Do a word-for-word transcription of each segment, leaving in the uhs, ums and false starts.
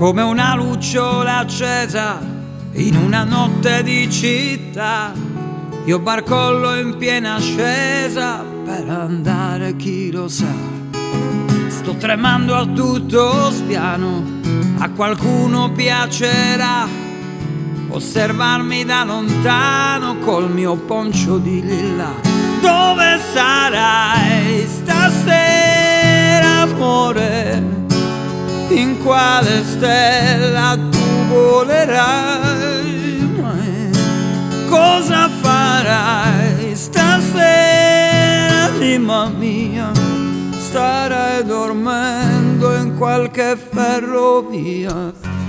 come una lucciola accesa in una notte di città. Io barcollo in piena ascesa per andare chi lo sa. Sto tremando a tutto spiano, a qualcuno piacerà osservarmi da lontano col mio poncio di lilla. Dove sarai stasera, amore? In quale stella tu volerai? Cosa farai stasera, anima mia? Starai dormendo in qualche ferrovia.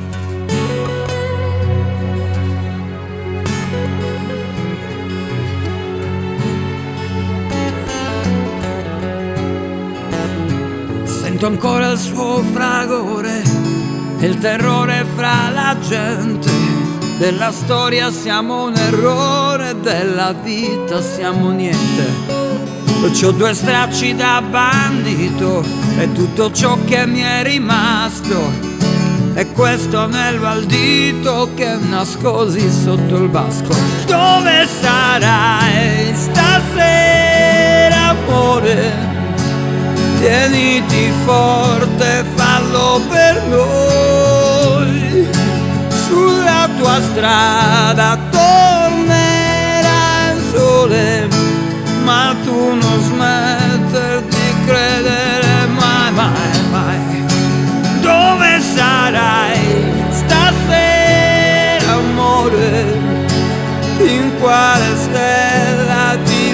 Sento ancora il suo fragore e il terrore fra la gente. Della storia siamo un errore, della vita siamo niente. C'ho due stracci da bandito e tutto ciò che mi è rimasto è questo anello al dito che nascosi sotto il vasco. Dove sarai stasera, amore? Tieniti forte, fallo per noi. Sulla tua strada tornerà il sole, ma tu non smetter di credere mai, mai, mai. Dove sarai stasera, amore? In quale stella ti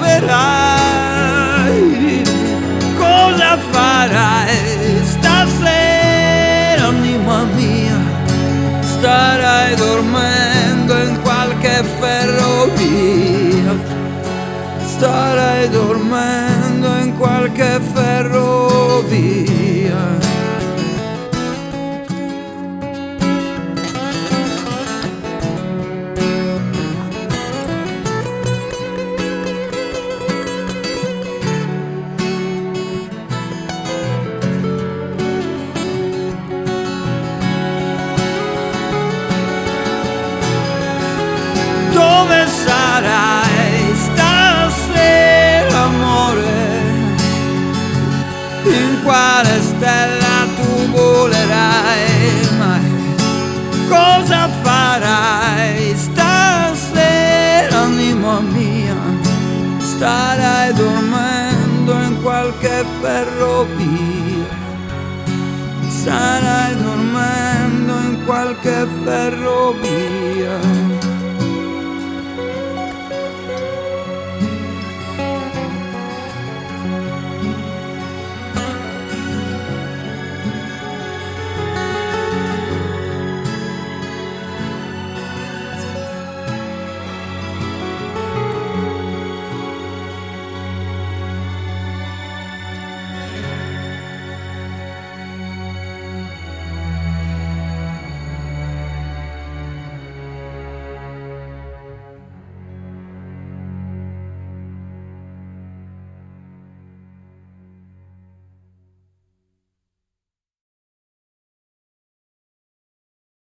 muoverai? Cosa farai stasera, anima mia? Starai dormendo in qualche ferrovia. Starai dormendo in qualche ferrovia. Dove sarai stasera, amore? In quale stella tu volerai mai? Cosa farai stasera, anima mia? Starai dormendo in qualche ferrovia. Starai dormendo in qualche ferrovia.